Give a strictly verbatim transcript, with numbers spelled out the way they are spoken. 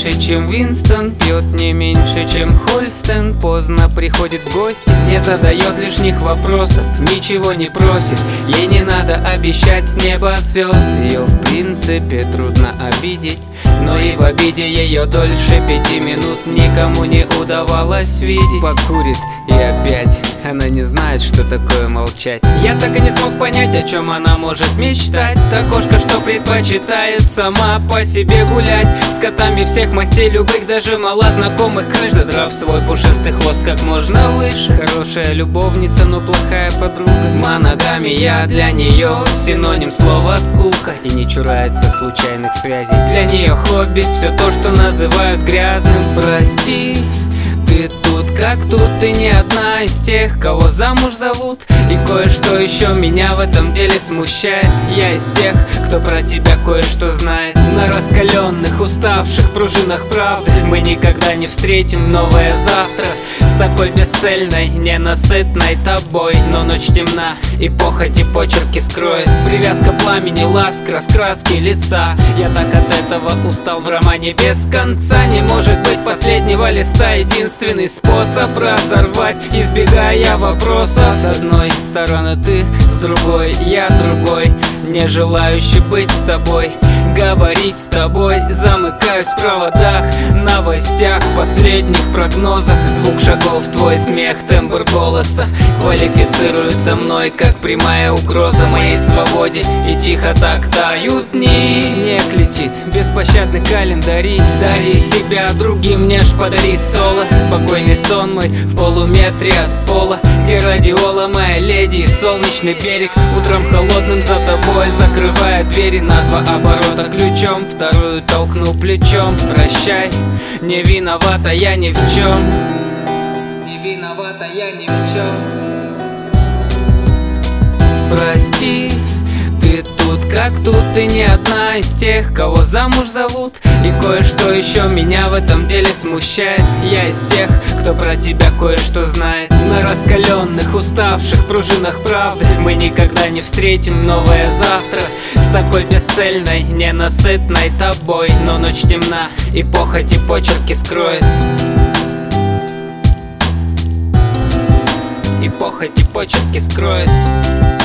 меньше, чем Винстон, пьет не меньше, чем Хольстен. Поздно приходит в гости, не задает лишних вопросов, ничего не просит. Ей не надо обещать с неба звезд. Ее в принципе трудно обидеть, но и в обиде ее дольше пяти минут никому не удавалось видеть. Покурит и опять она не знает, что такое молчать. Я так и не смог понять, о чем она может мечтать. Та кошка, что предпочитает сама по себе гулять, с котами всех мастей, любых, даже мало знакомых крыш, задрав свой пушистый хвост как можно выше. Хорошая любовница, но плохая подруга. Моногамия для нее синоним слова скука, и не чурается случайных связей. Для нее хобби все то, что называют грязным. Прости, ты тут как тут, ты не одна из тех, кого замуж зовут. И кое-что еще меня в этом деле смущает. Я из тех, кто про тебя кое-что знает. На раскаленных, уставших пружинах правды мы никогда не встретим новое завтра с такой бесцельной, ненасытной тобой. Но ночь темна, и похоть и почерки скроет. Привязка пламени, ласк, раскраски лица. Я так от этого устал в романе без конца. Не может быть последнего листа единственный способ разорвать, избегая вопроса. С одной стороны ты, с другой я другой, не желающий быть с тобой, говорить с тобой. Замыкаюсь в проводах, новостях, последних прогнозах. Звук шагов, твой смех, тембр голоса квалифицируются мной как прямая угроза моей свободе. И тихо так тают дни. Снег летит, беспощадный календари. Дари себя другим, мне ж подари соло. Спокойный сон мой в полуметре от пола, где радиола моя леди и солнечный берег. Утром холодным за тобой, закрывая двери на два оборота ключом, вторую толкну плечом. Прощай, не виновата я ни в чем. Не виновата я ни в чем. Прости, ты тут как тут, ты не одна из тех, кого замуж зовут. И кое-что еще меня в этом деле смущает. Я из тех, кто про тебя кое-что знает. На раскаленных, уставших пружинах правды мы никогда не встретим новое завтра с такой бесцельной, ненасытной тобой. Но ночь темна, и похоть и почерки скроет. И похоть и почерки скроет.